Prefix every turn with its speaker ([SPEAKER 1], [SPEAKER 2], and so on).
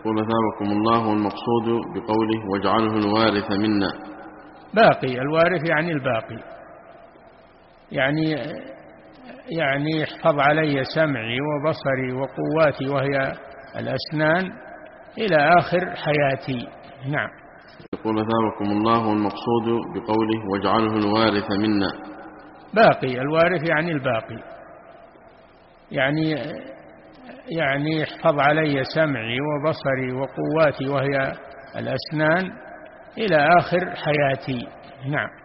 [SPEAKER 1] يقول أثابكم الله والمقصود بقوله واجعله الوارث منا.
[SPEAKER 2] باقي، الوارث يعني الباقي، يعني احفظ علي سمعي وبصري وقواتي وهي الأسنان إلى آخر حياتي. نعم.
[SPEAKER 1] يقول أثابكم الله والمقصود بقوله واجعله الوارث منا.
[SPEAKER 2] باقي، الوارث يعني الباقي، يعني احفظ علي سمعي وبصري وقواتي وهي الأسنان إلى آخر حياتي. نعم.